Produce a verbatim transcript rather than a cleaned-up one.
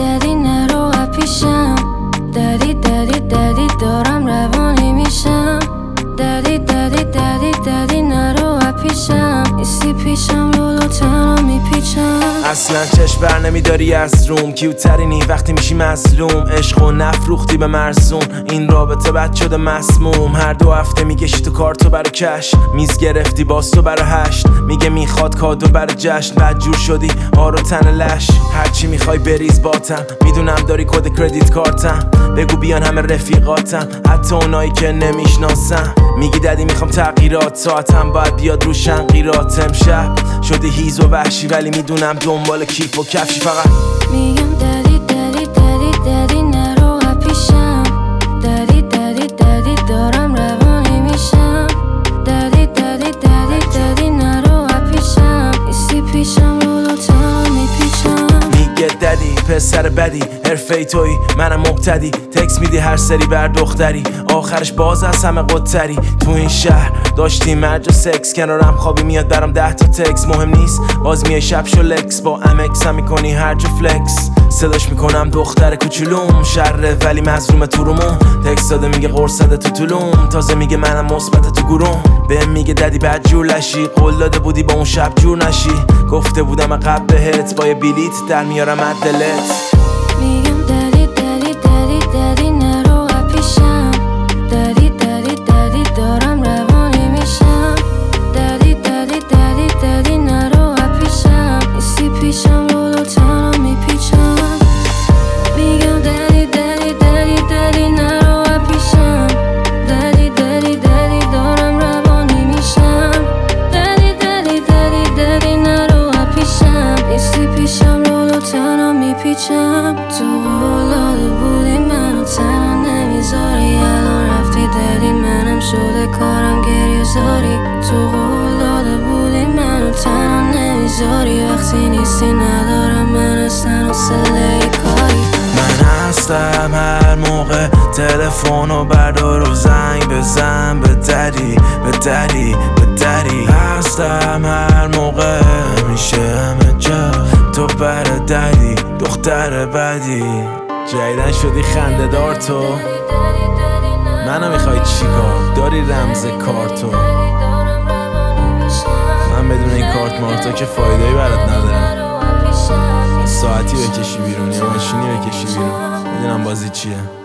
ددی نرو پیشم، ددی ددی ددی دارم روانی میشم، ددی ددی ددی ددی نرو پیشم، ایستی پیشم رولو تنها میپیچم. اصلا چشم بر نمیداری از روم، کیوترینی وقتی میشی مظلوم، عشق و نفروختی به مرزون، این رابطه بد شده مسموم. هر دو هفته میگشی تو کارتو برا کش، میز گرفتی باز تو برا هشت، میگه میخواد کادو برا جشن، بد جور شدی آرو تن لش، هرچی میخوای بریز باتم، میدونم داری کد کردیت کارتم، بگو بیان همه رفیقاتم حتی اونایی که نمیشناسم. میگی ددی میخوام تغییرات، ساعتم باید بیاد رو شنقیرات، امشب شدی هیز و وحشی ولی میدونم دنبال کیف و کفشی فقط. میگم ددی ددی ددی ددی نرو پیشم، ددی ددی ددی دارم روانی میشم، ددی ددی ددی ددی نرو پیشم، ایستی پیشم رولو تنها میپیچم. میگه ددی پسر بدی، حرفه توی منم مبتدی، تکس میدی هر سری بر دختری، آخرش باز از همه قدتری. تو این شهر داشتی مرج و سکس، کنارم خوابی میاد برام ده تا تکس، مهم نیست باز میای شب شو لکس، با امکس هم میکنی هرج و فلکس، صداش میکنم دختر کوچولوم، شره ولی مظلوم تو رومون، تکس داده میگه قرص زده تو طولوم، تازه میگه منم مثبت تو گروم، بهم میگه ددی بد جور لشی، قول داده بودی با اون شب جور نشی، گفته بودم عقب بهت با یه بلیت در میارم از دلت. میگم ددی ددی ددی ددی نرو پیشم، ددی ددی ددی دارم روانی میشم، ددی ددی ددی ددی نرو پیشم، ایستی پیشم رولو تنها میپیچم. میگم ددی ددی ددی ددی نرو پیشم، ددی ددی ددی دارم روانی میشم، ددی ددی ددی ددی نرو پیشم، ایستی پیشم رولو تنها میپیچم. تو قول بودی منو تنها نمیذاری، الان رفتی ددی منم شده کارم گریه زاری، تو قول بودی منو تنها نمیذاری، وقتی نیستی ندارم من اصلا حوصله کاری. من هستم هر موقع، تلفنو بردار و زنگ بزن به ددی به ددی به ددی، هستم هر موقع میشه همه جا، تو بر ددی دختر بدی. جدیدن شدی خنده دار تو، منو میخوای چیکار؟ داری رمز کارتو؟ من بدون این کارت مارتا که فایده‌ای برات ندارم، ساعتی بکشی بیرون یا ماشینی بکشی بیرون، میدونم بازی چیه.